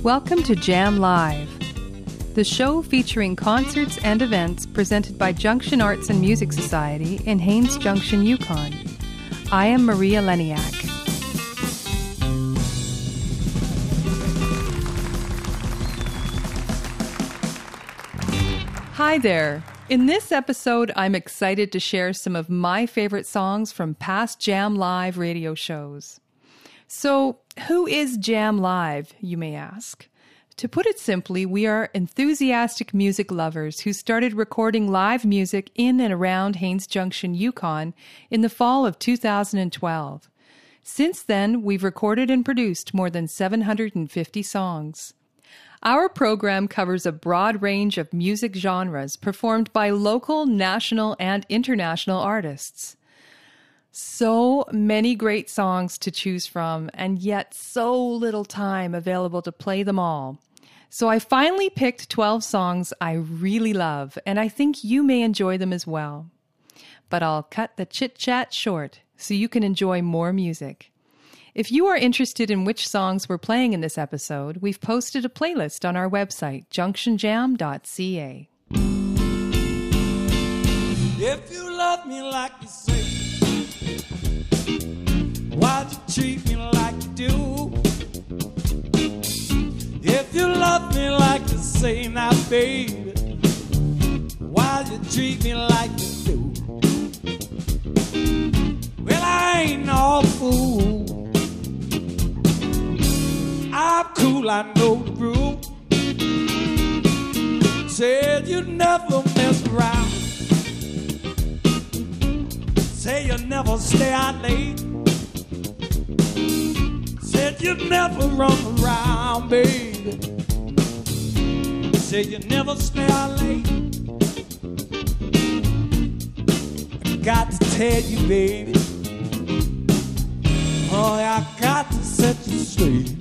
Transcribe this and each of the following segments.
Welcome to Jam Live, the show featuring concerts and events presented by Junction Arts and Music Society in Haines Junction, Yukon. I am Maria Leniak. Hi there. In this episode, I'm excited to share some of my favorite songs from past Jam Live radio shows. So, who is Jam Live, you may ask? To put it simply, we are enthusiastic music lovers who started recording live music in and around Haines Junction, Yukon in the fall of 2012. Since then, we've recorded and produced more than 750 songs. Our program covers a broad range of music genres performed by local, national, and international artists. So many great songs to choose from, and yet so little time available to play them all. So I finally picked 12 songs I really love, and I think you may enjoy them as well. But I'll cut the chit-chat short so you can enjoy more music. If you are interested in which songs we're playing in this episode, we've posted a playlist on our website, junctionjam.ca. If you love me like you say, why'd you treat me like you do? If you love me like you say now, baby, why'd you treat me like you do? Well, I ain't no fool. I'm cool, I know the groove. Said you never mess around. Say you never stay out late. Said you never run around, baby. Said you never stay out late. I got to tell you, baby, oh, I got to set you straight.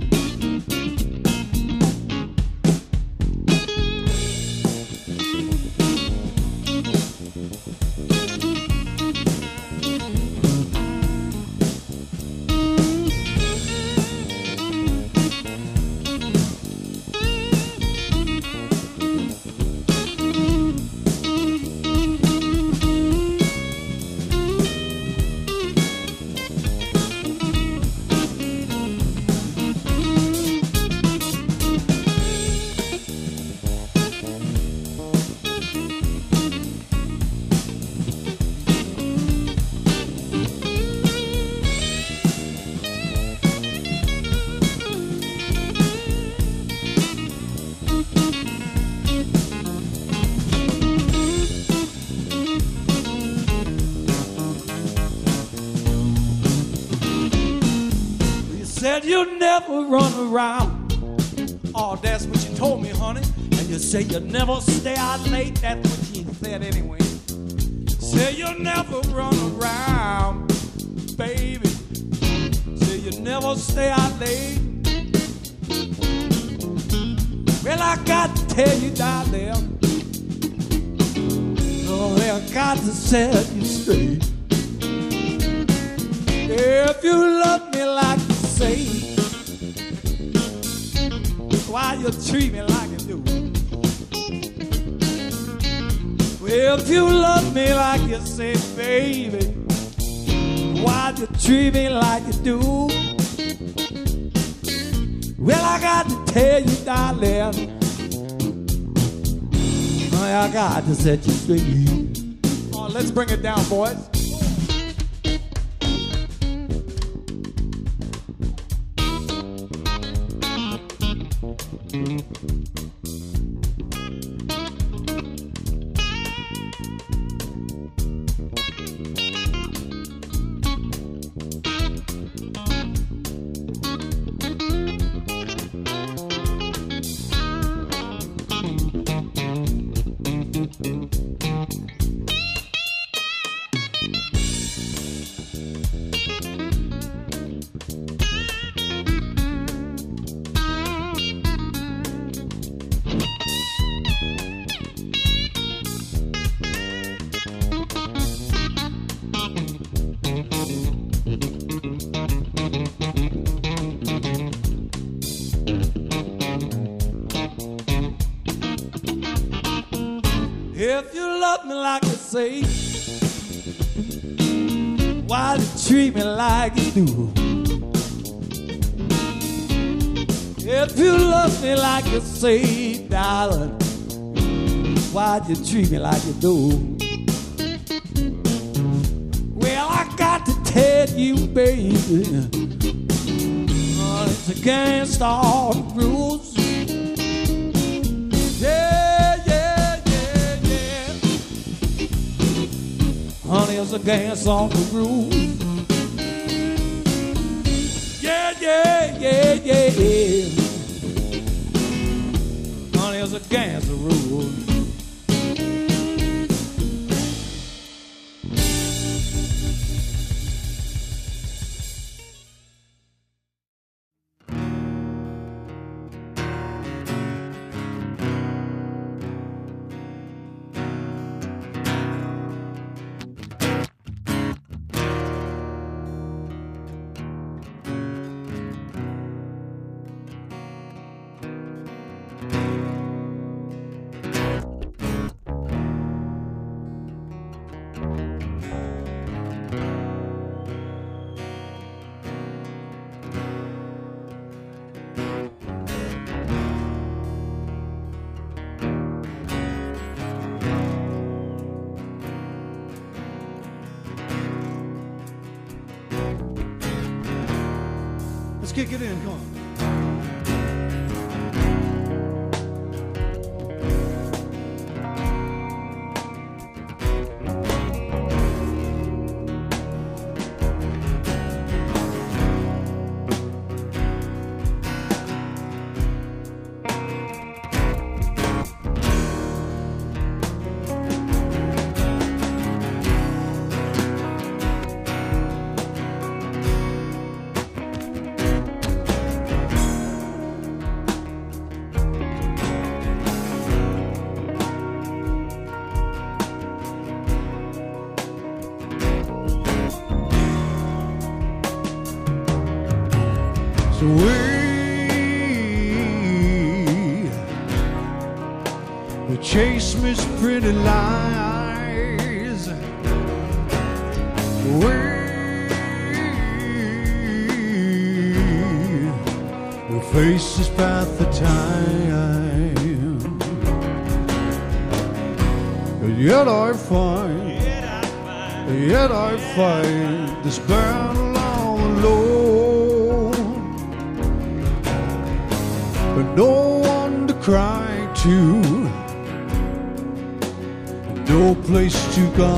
Said you never run around. Oh, that's what you told me, honey. And you say you never stay out late. That's what you said anyway. Say you never run around, baby. Say you never stay out late. Well, I got to tell you, darling, oh, I got to set you straight. If you love me like you say, why you treat me like you do? Well, if you love me like you say, baby, why you treat me like you do? Well, I got to tell you, darling, I got to set you straight. Oh, let's bring it down, boys. If you love me like you say, why you treat me like you do? If you love me like you say, darling, why'd you treat me like you do? Well, I got to tell you, baby, it's against all the rules. Yeah, yeah, yeah, yeah. Honey, it's against all the rules. Yeah, yeah, yeah, yeah, yeah. Honey, it's against the rules. Let's kick it in, come on. So we chase Miss Pretty Lies. We face this path of time, but yet I find this battle all alone. But no one to cry to, no place to go.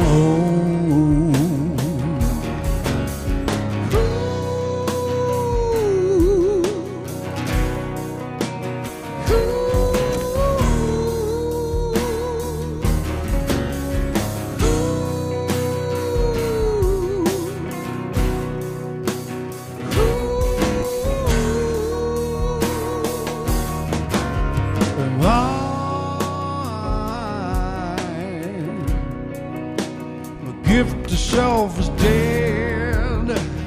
Gift to self is dead.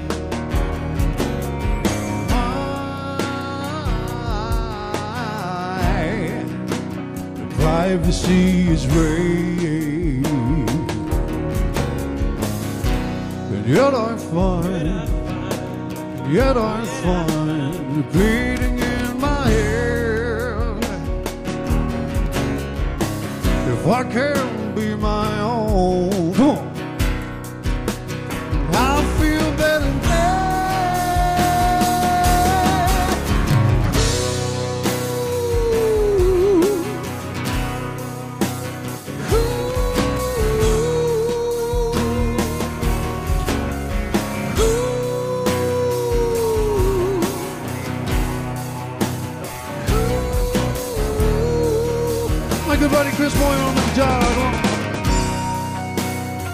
The privacy is raised, and yet I find the beating in my head. If I can be my own, come on. My good buddy Chris Moyle on the guitar.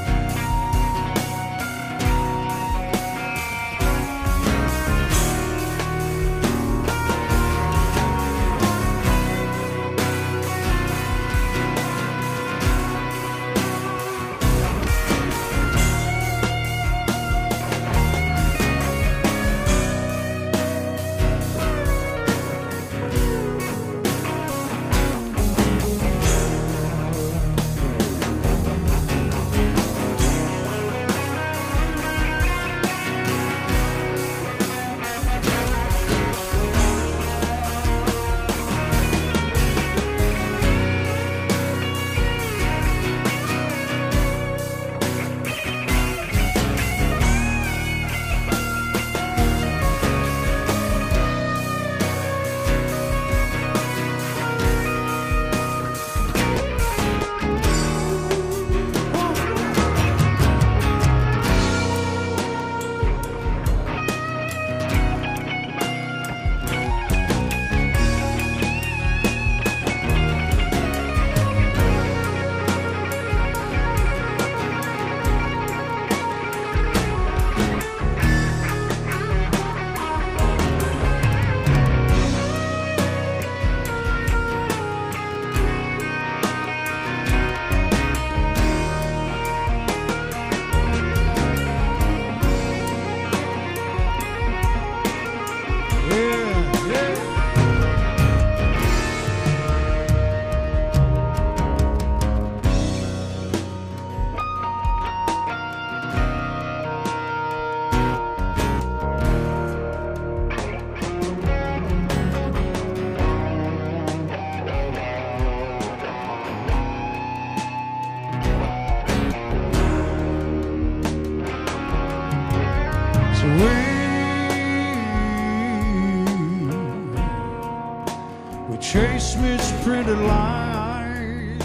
painted lies.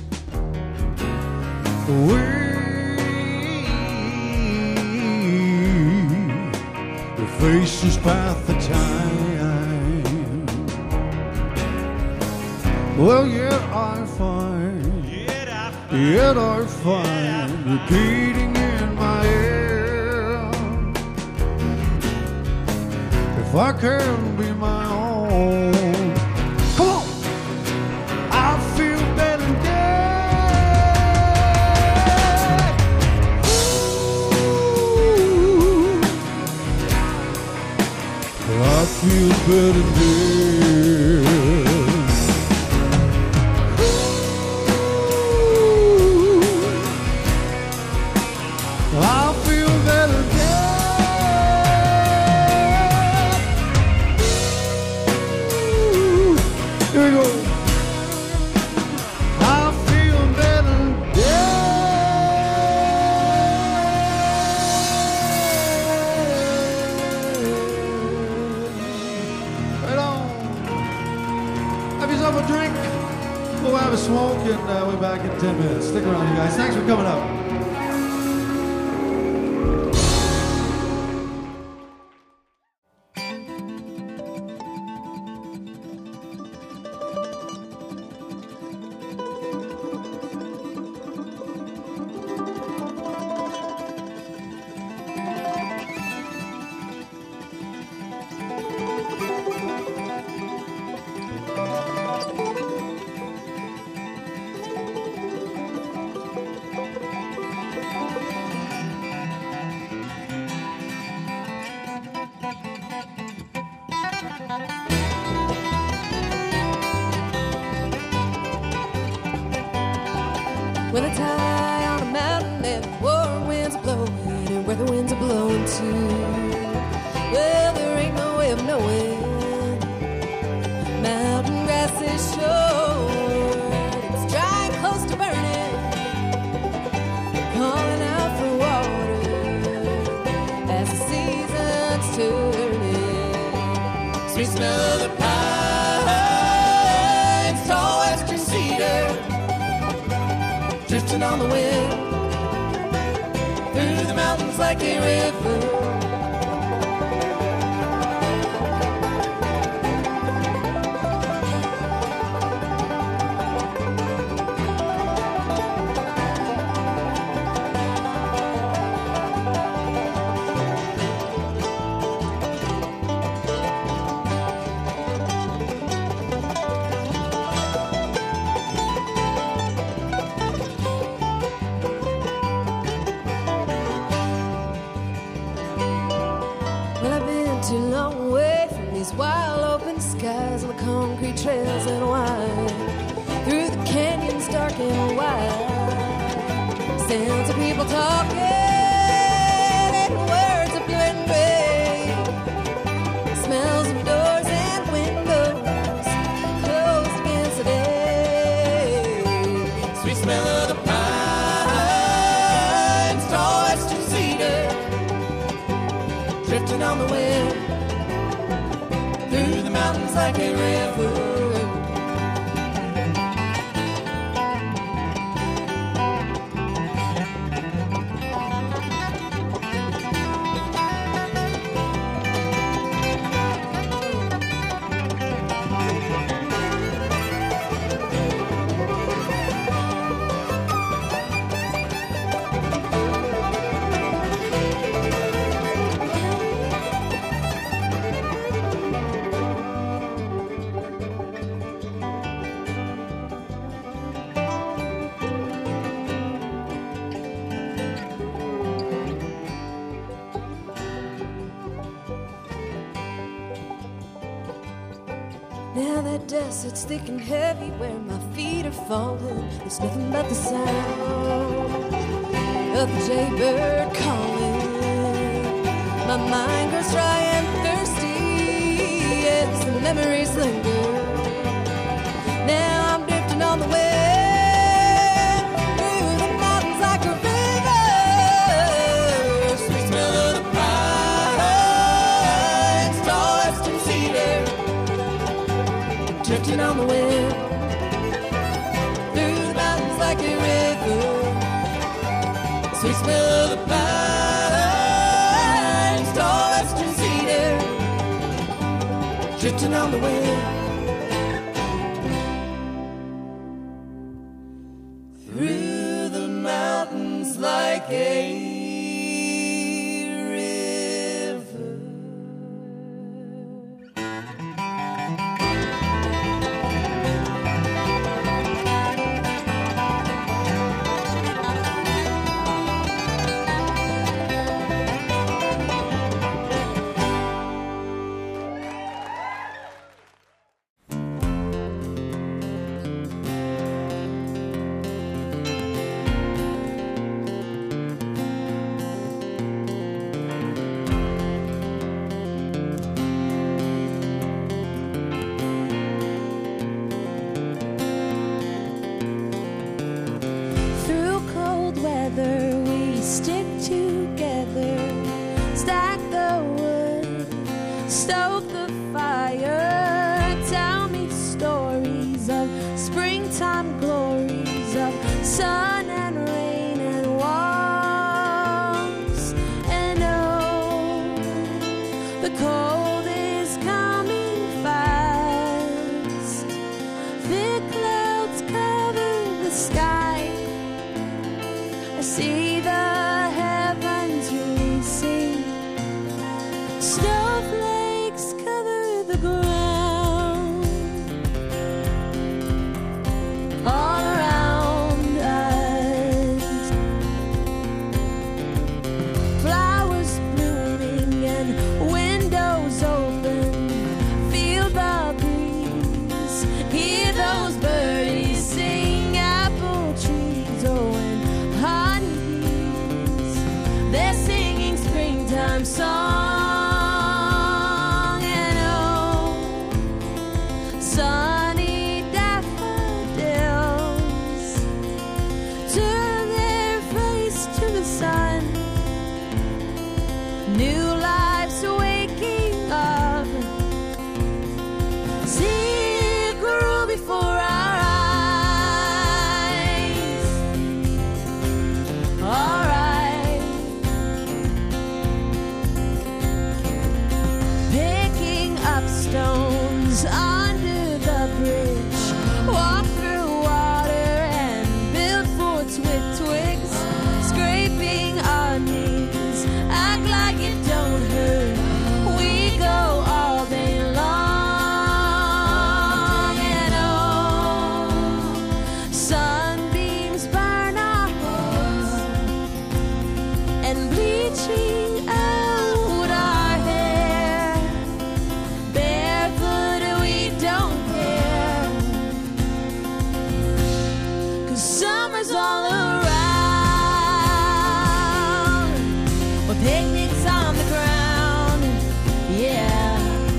The faces path the time. Well, yet I find repeating in my ear. If I can be my own, come on, I feel better dead. Ooh, I feel better dead. Smoke, and we're back in 10 minutes. Stick around, you guys. Thanks for coming up. With a tie on a mountain and the warm winds are blowing, and where the winds are blowing to, well, there ain't no way of knowing. Mountain grass is short, it's dry and close to burning, calling out for water as the seasons turning. Sweet smell of the pines, tall western cedar, drifting on the wind through the mountains like a river. Too long away from these wild open skies and the concrete trails that wind through the canyons dark and wide. Sounds of people talking and words of blue and gray. Smells of doors and windows closed against the day. Sweet smell of the pines, tall western cedar, drifting on the wind through the mountains like a river. Now that desert's thick and heavy where my feet are falling. There's nothing but the sound of the jaybird calling. My mind grows dry and thirsty as the memories linger. Now I'm drifting on the wind through the mountains like a river. Sweet smell of the pines, tall western cedar, drifting on the wind Sweet smell of the pines, tall western cedar, drifting on the wind. Through the mountains like a river. Through cold weather, we stick together, stack the wood, stoke the fire. Tell me stories of springtime glories, of sun and rain and walks. And oh, the cold is coming fast. Thick clouds cover the sky. I see the heavens racing. Snowflakes cover the ground. All around us, flowers blooming and windows open. Feel the breeze, hear those birdies sing. Apple trees, oh, and honeybees, they're singing springtime song. And oh, sunny daffodils turn their face to the sun. New lives waking up. See it grow before our eyes. All right, picking up stones under the bridge, walk through water and build forts with twigs, scraping our knees, act like it don't hurt. We go all day long. And oh, sunbeams burn our hearts and bleaching out our hair. Barefoot, we don't care, 'cause summer's all around. With picnics on the ground, yeah.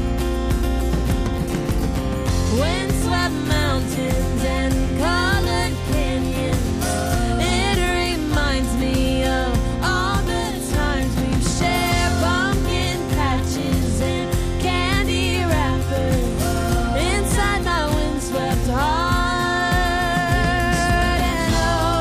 Windswept mountains and colored canyons. It reminds me of all the times we've shared pumpkin patches and candy wrappers inside my windswept heart. And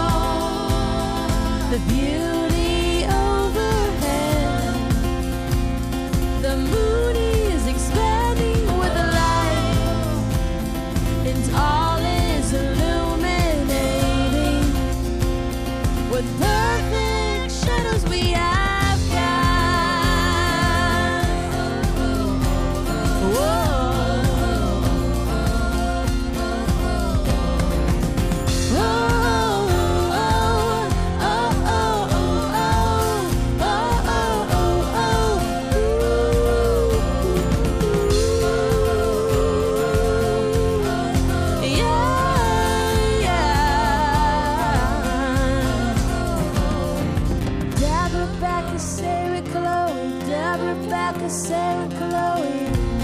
oh, the beauty overhead, the moon is expanding with the light, and all is illuminating with perfect shadows we have cast. Whoa. Oh, oh, oh, oh, oh, oh, oh, oh, yeah, yeah. Dabber back and say with Chloe, dabber back and say with Chloe.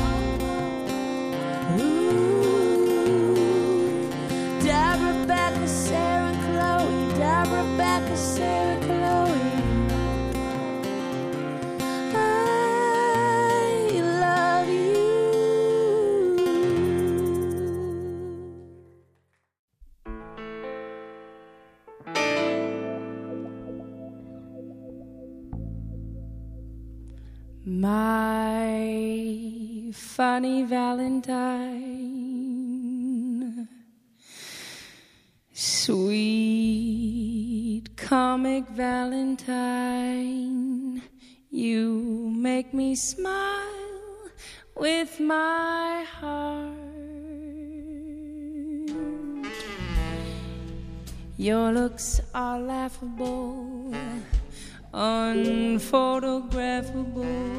Ooh, dabber back and Sarah and Chloe, dabber back and Sarah and Chloe. I love you. My funny Valentine, sweet comic Valentine, you make me smile with my heart. Your looks are laughable, unphotographable,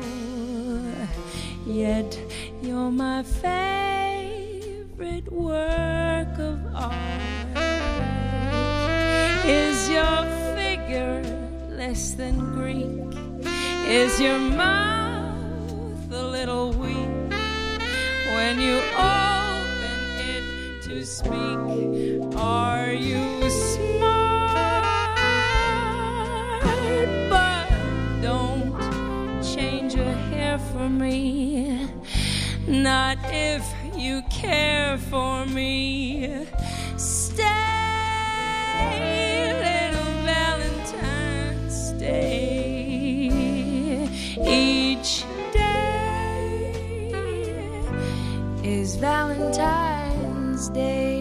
yet you're my favorite work of art. Is your figure less than Greek? Is your mouth a little weak when you open it to speak? Are you smart? But don't change your hair for me, not if you care for me. Stay, little Valentine, stay. Each day is Valentine's Day.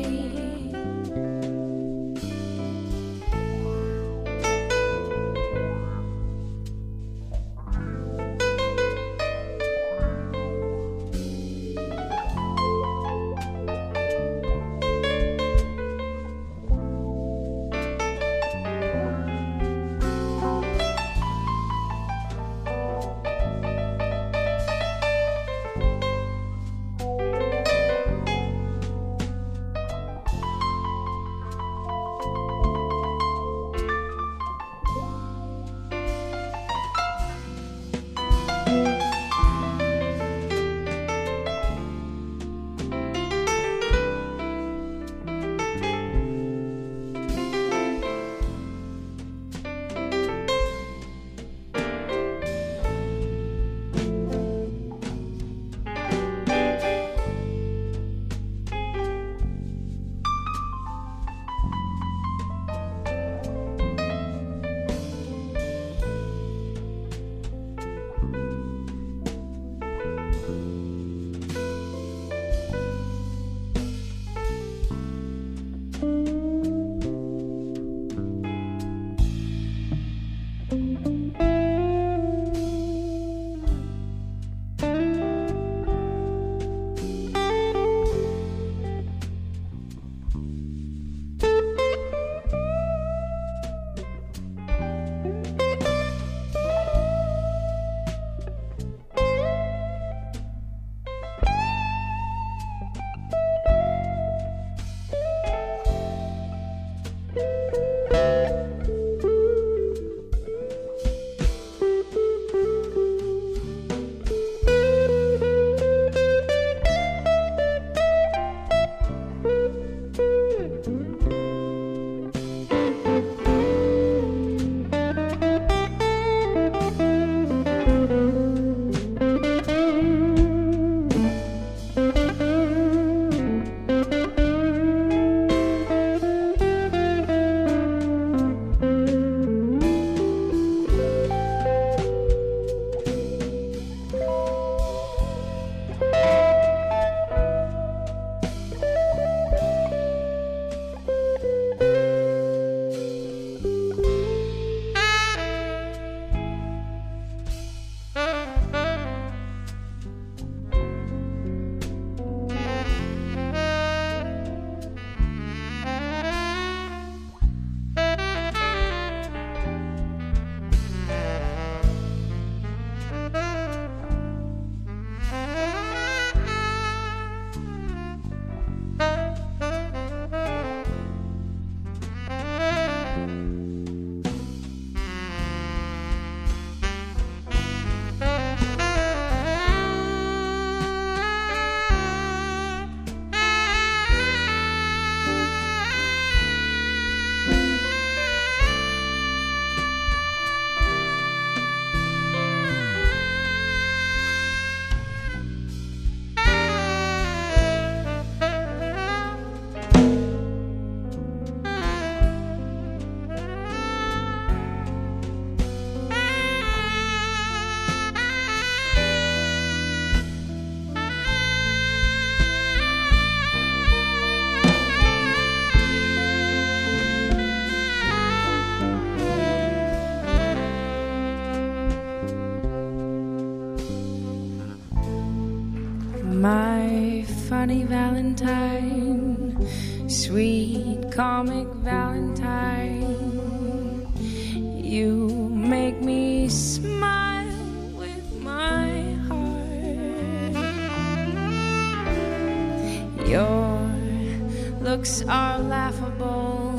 funny Valentine, sweet comic Valentine. You make me smile with my heart. Your looks are laughable,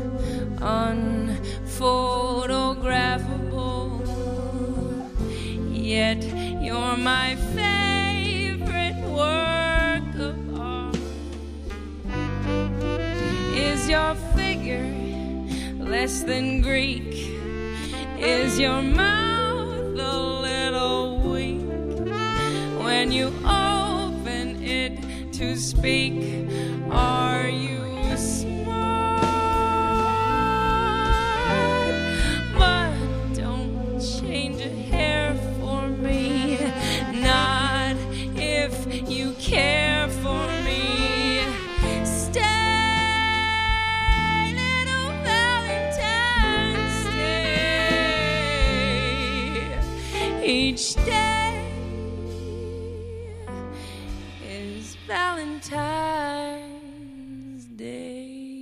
unphotographable, yet you're my favorite work of art. Is your figure less than Greek? Is your mouth a little weak when you open it to speak? Are you smart? But don't change a hair for me, not if you care for me. Stay, little Valentine's Day. Each day is Valentine's Day.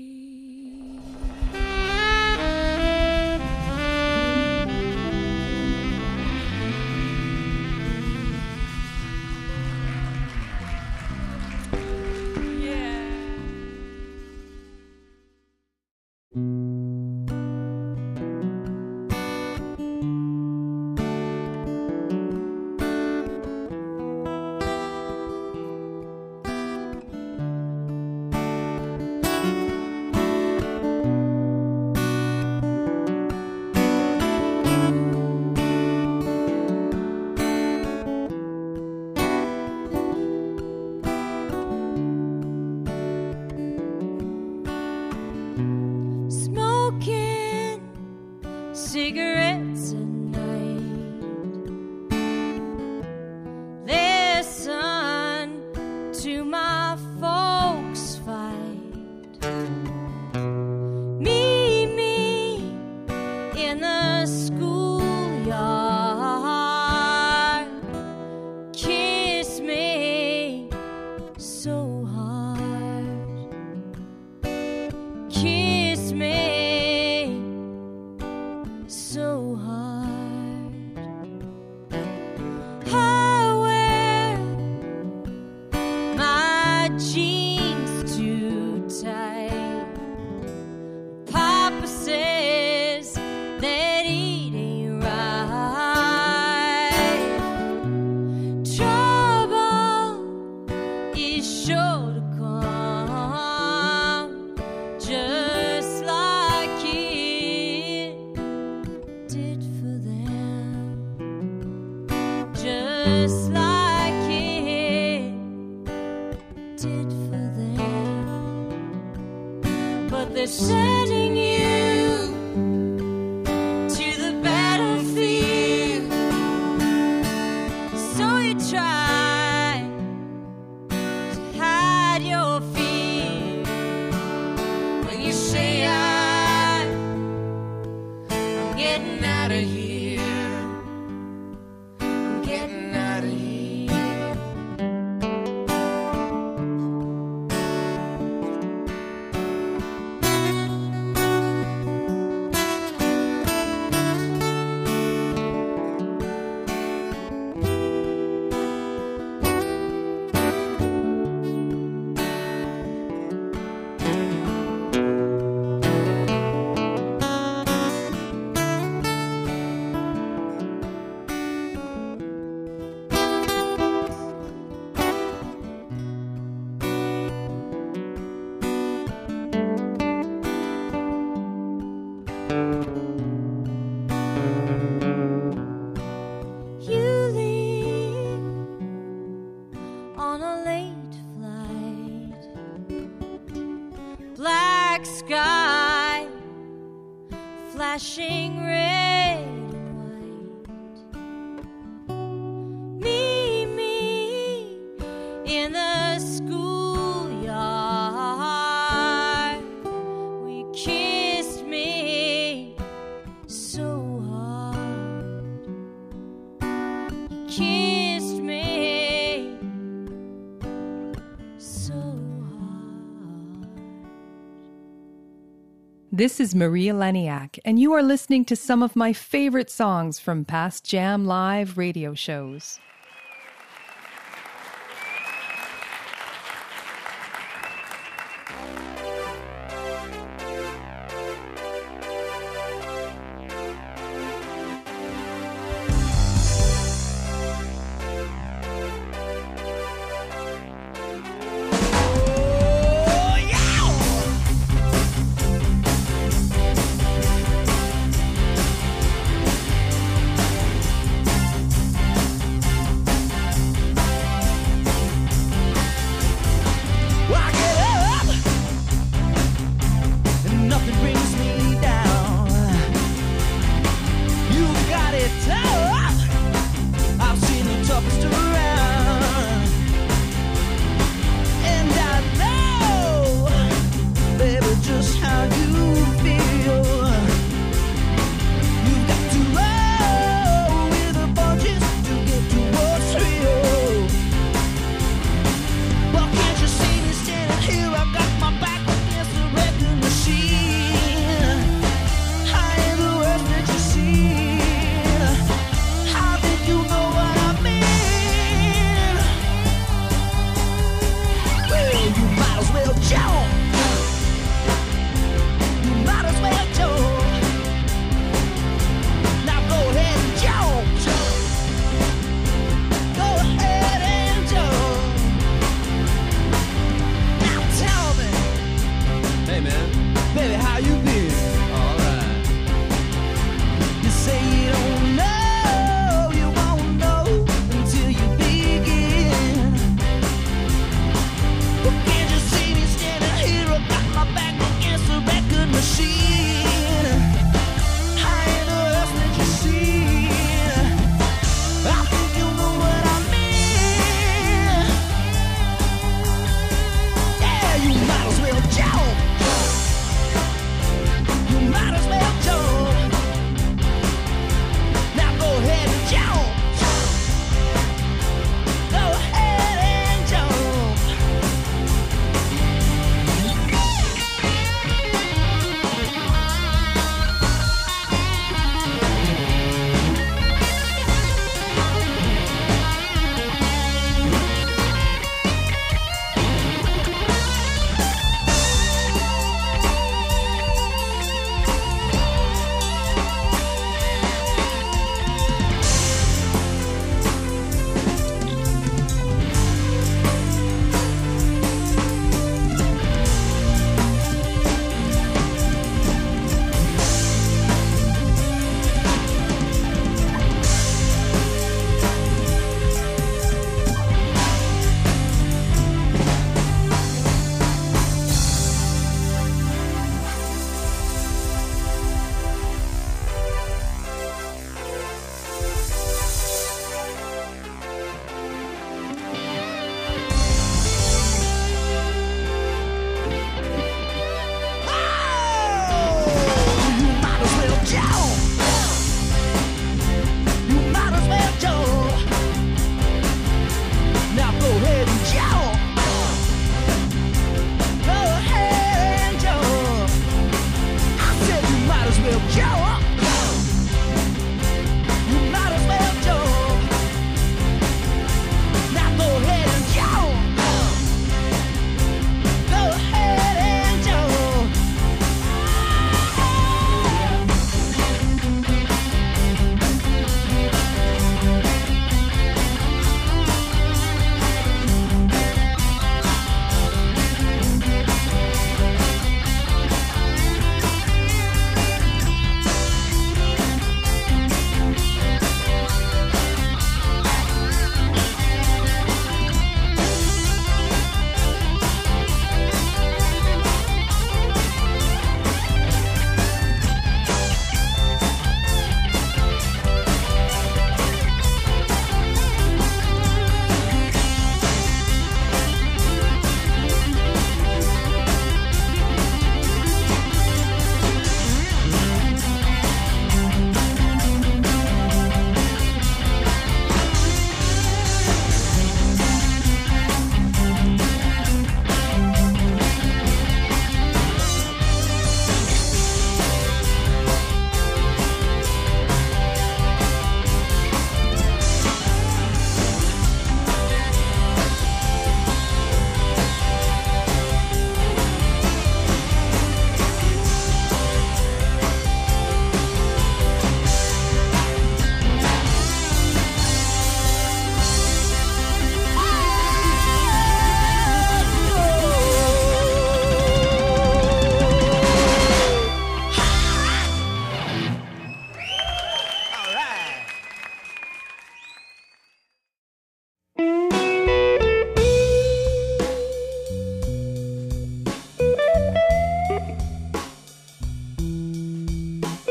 Smoking cigarettes at night. Listen to my folks fight. Meet me in the schoolyard. Kiss me so hard. Kiss me so hard. I wear my jeans too tight. Papa says that it ain't right. Trouble is sure to come, just like it did for them, just like it did for them. But they're sending you to the battlefield, so you try to hide your fear when you say I'm getting out of here. I'm getting out of here. You leave on a late flight. Black sky flashing red and white. Meet me in the schoolyard. We kissed me so hard. You kissed me This is Maria Leniak, and you are listening to some of my favorite songs from past Jam Live radio shows.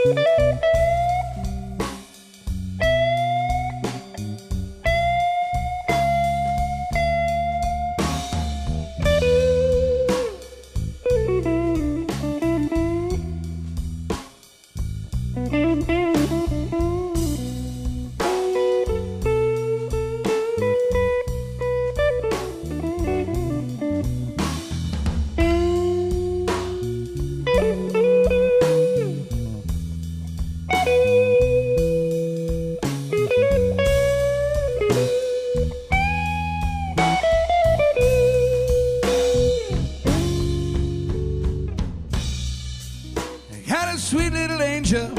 Sweet little angel,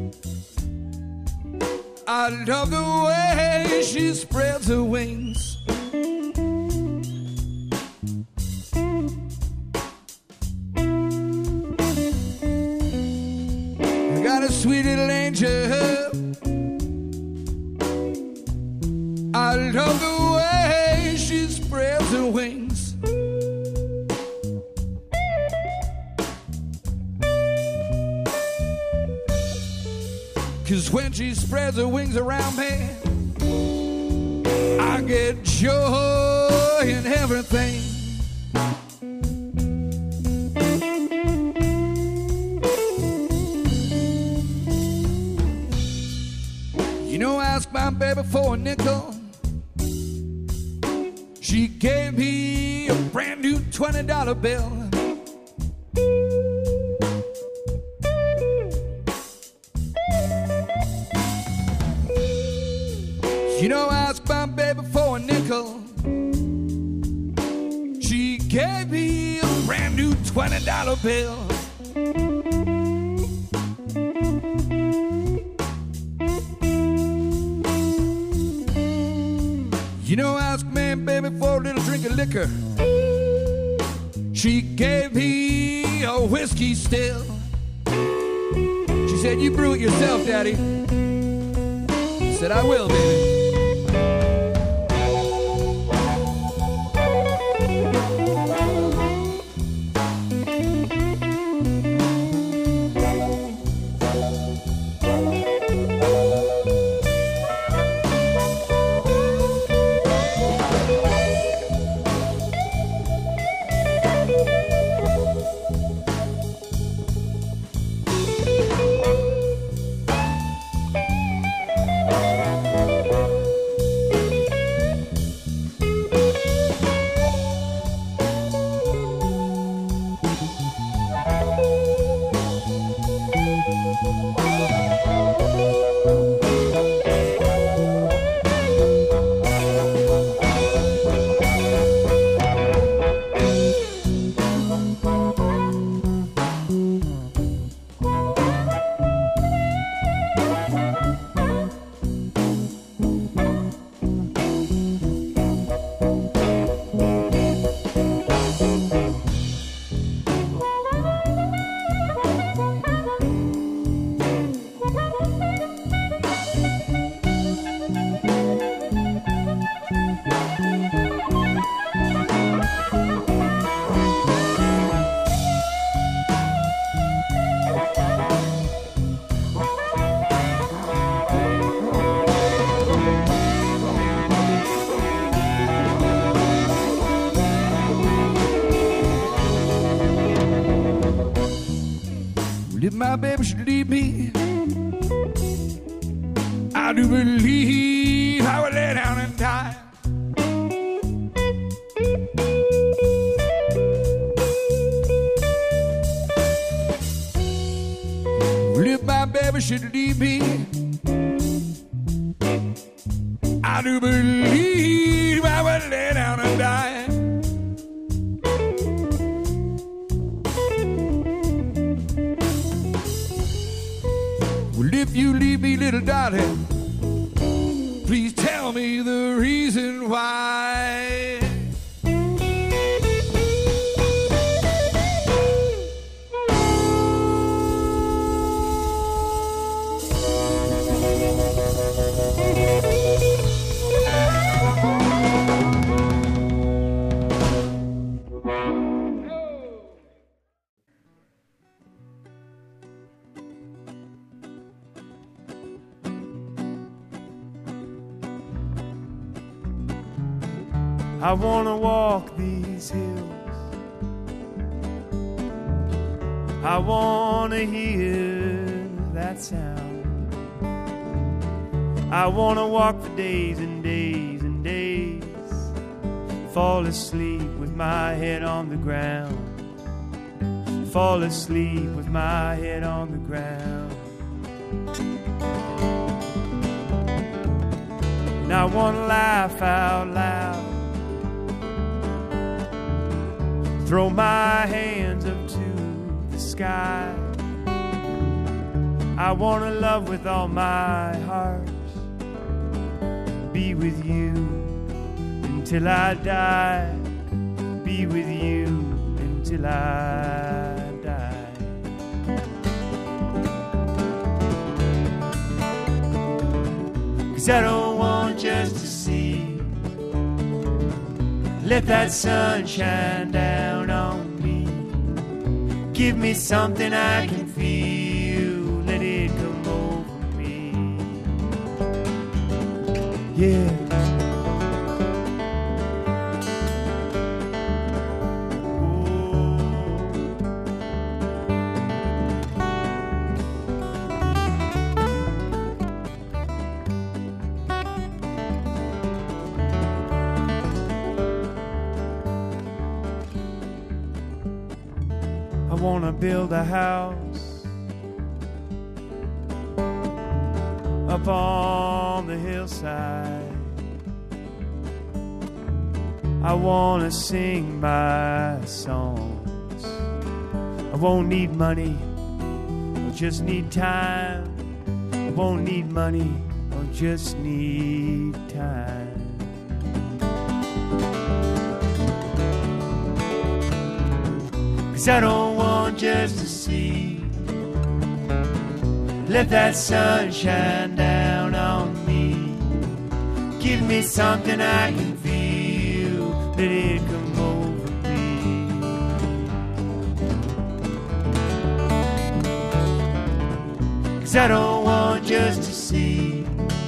I love the way she spreads her wings. I got a sweet little angel, I love the way she spreads her wings. Cause when she spreads her wings around me, I get joy in everything. You know, I asked my baby for a nickel. She gave me a brand new $20 bill. You know, I asked my baby for a nickel. She gave me a brand new $20 bill. You know, I asked my baby for a little drink of liquor. She gave me a whiskey still. She said, "You brew it yourself, Daddy." I said, "I will, baby." If my baby should leave me, I do believe I would lay down and die. Well, if my baby should leave me, I do believe I would lay down and die. Well, if you leave me, little darling, please tell me the reason why. I wanna walk these hills. I wanna hear that sound. I wanna walk for days and days and days, fall asleep with my head on the ground, fall asleep with my head on the ground. And I wanna laugh out loud, throw my hands up to the sky. I wanna love with all my heart, be with you until I die, be with you until I die. 'Cause I don't want just to see, let that sun shine down on me. Give me something I can feel, let it come over me. Yeah. I wanna build a house up on the hillside. I wanna sing my songs. I won't need money, I'll just need time. I won't need money, I'll just need time. 'Cause I don't want just to see, let that sun shine down on me. Give me something I can feel, let it come over me. 'Cause I don't want just to see,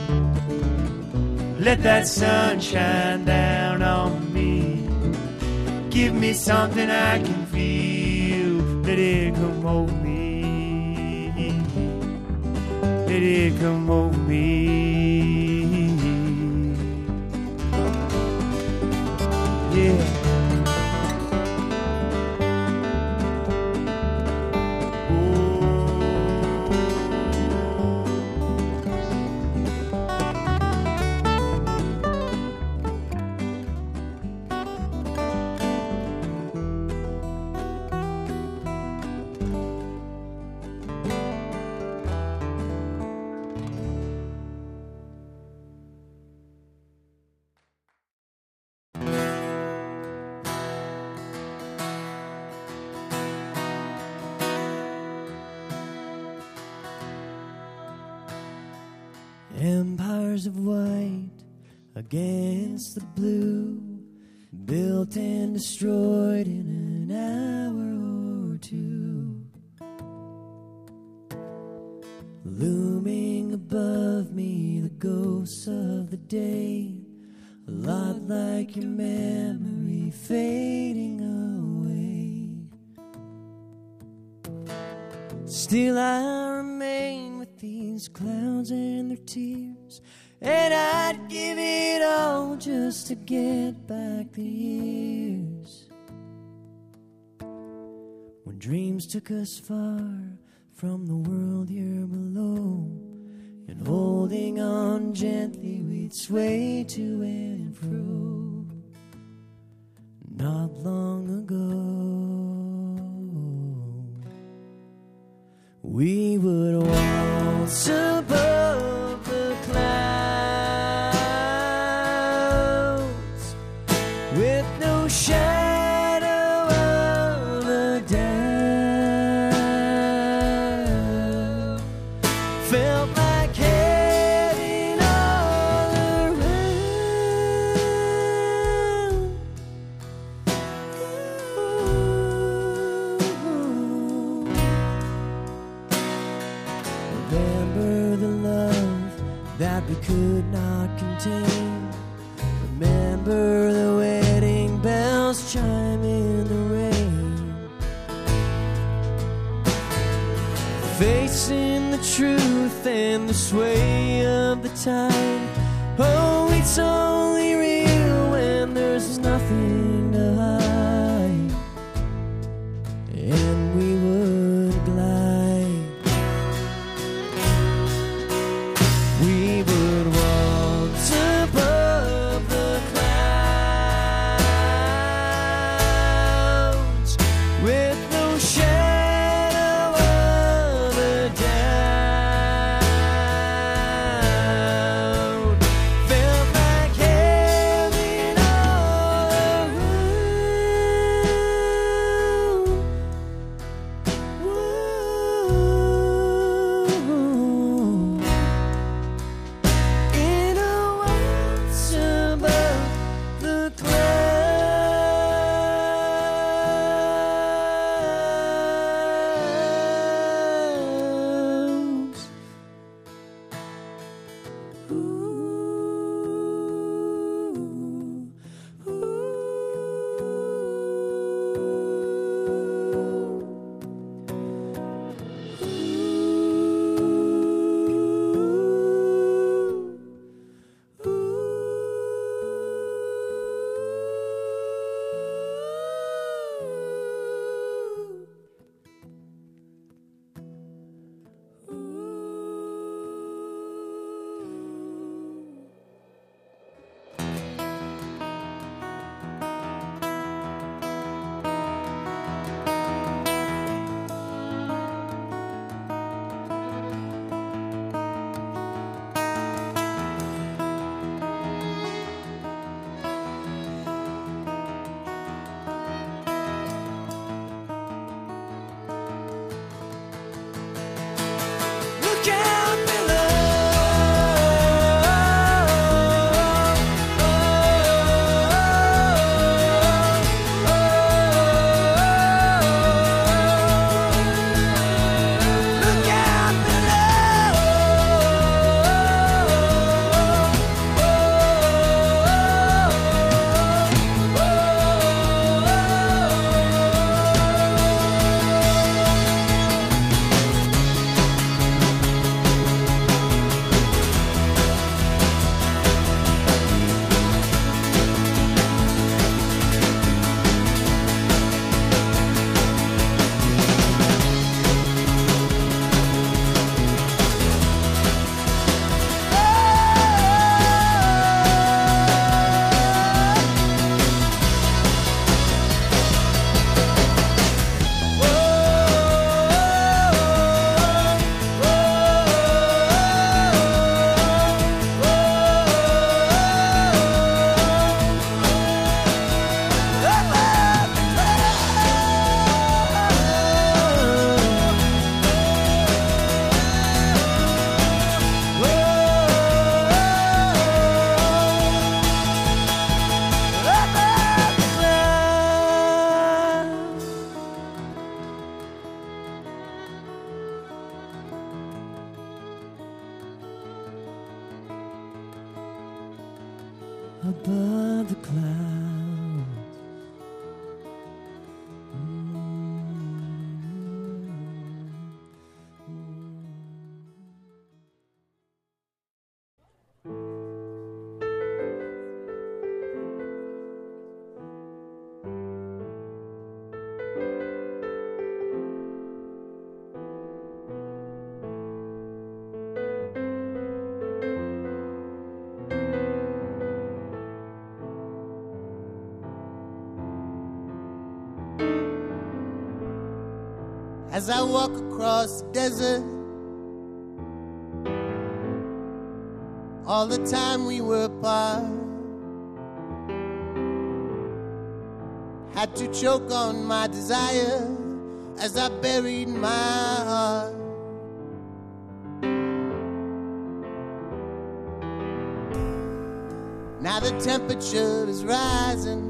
let that sun shine down on me. Give me something I can feel, let it come over me. Let it come over me. Yeah. Empires of white against the blue, built and destroyed in an hour or two. Looming above me, the ghosts of the day, a lot like your memory fading away. Still I remain with these clouds and their tears, and I'd give it all just to get back the years when dreams took us far from the world here below, and holding on gently we'd sway to and fro. Not long ago we would waltz above the clouds with no shadow of a doubt. Felt like heaven all around. Remember the love that we could not contain. Remember the way sunshine in the rain, facing the truth and the sway of the tide. Oh, it's only real when there's nothing to hide, and we would glide. We would waltz above the clouds with no shadow of a doubt. Felt like heaven all around. Whoa. In a waltz above the clouds. Look out above the clouds. As I walk across the desert, all the time we were apart, had to choke on my desire as I buried my heart. Now the temperature is rising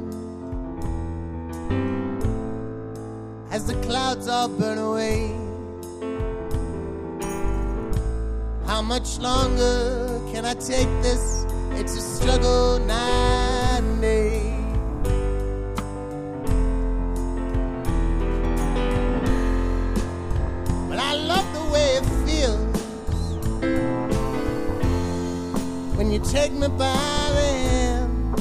as the clouds all burn away. How much longer can I take this? It's a struggle night and day. you take me by the hand.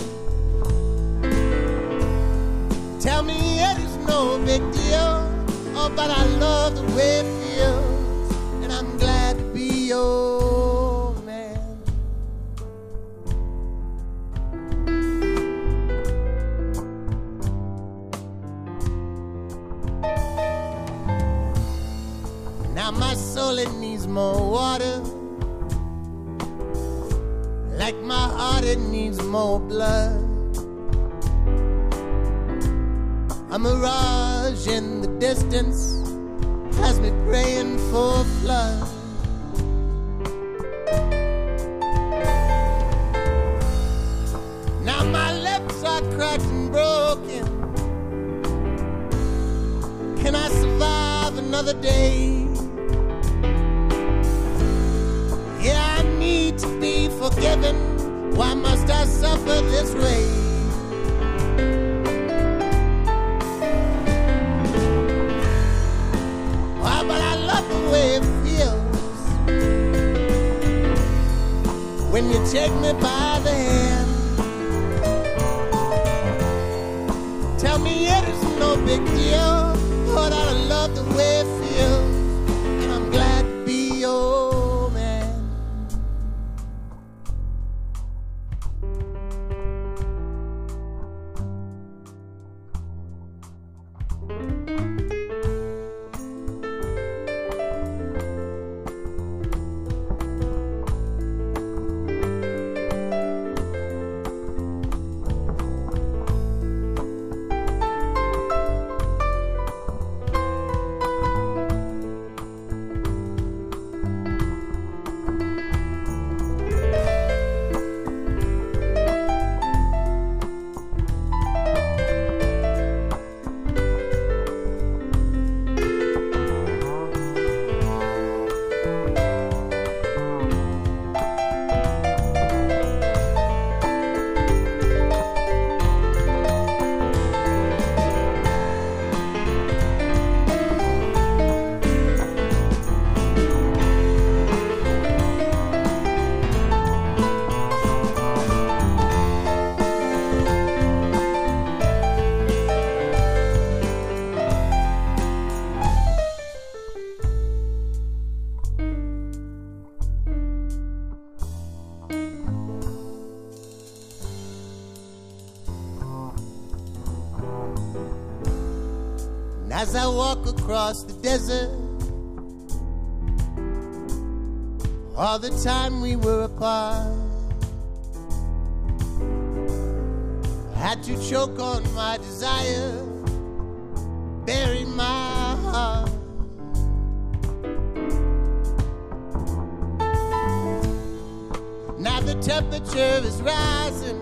Tell me it is no big deal, oh, but I love the way it feels, and I'm glad to be your man. Now my soul, it needs more water, like my heart, it needs more blood. A mirage in the distance has me praying for a flood. Now my lips are cracked and broken. Can I survive another day? Yeah, I need to be forgiven. Why must I suffer this way? Why, but I love the way it feels when you take me by the hand. Tell me it is no big deal, but I love the way it feels, and I'm glad to be your man. As I walk across the desert, all the time we were apart, I had to choke on my desire, bury my heart. Now the temperature is rising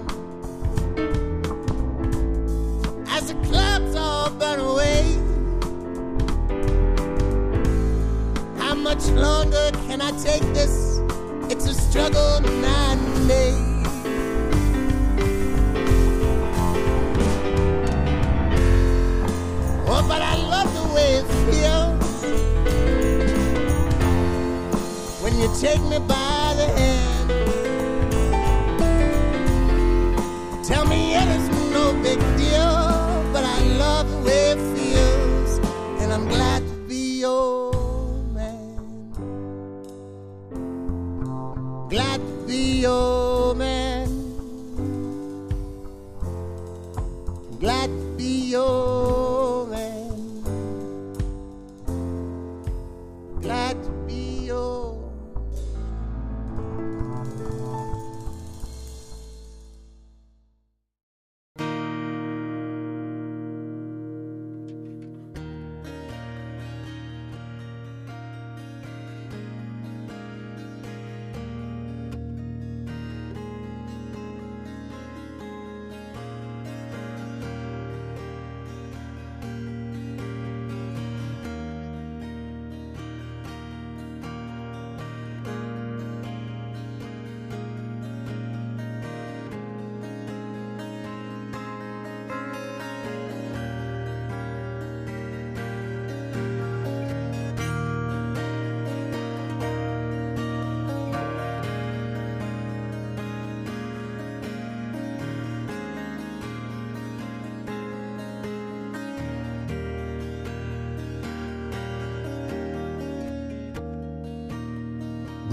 as the clouds all burn away. How much longer can I take this? It's a struggle night and day. Oh, but I love the way it feels when you take me by the hand. Tell me it is no big deal, but I love the way it feels, and I'm glad to be yours. Glad to be your man. Glad to be your man. Glad to be your.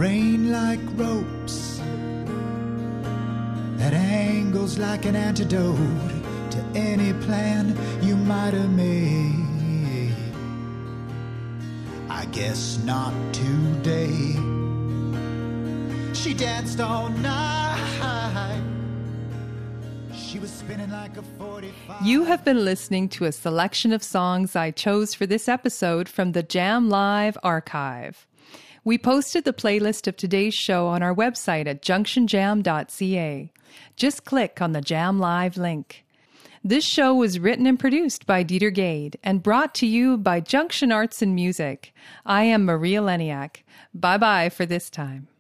brain like ropes, that angles like an antidote to any plan you might have made. I guess not today. She danced all night. She was spinning like a 45. You have been listening to a selection of songs I chose for this episode from the Jam Live archive. We posted the playlist of today's show on our website at junctionjam.ca. Just click on the Jam Live link. This show was written and produced by Dieter Gade and brought to you by Junction Arts and Music. I am Maria Leniak. Bye-bye for this time.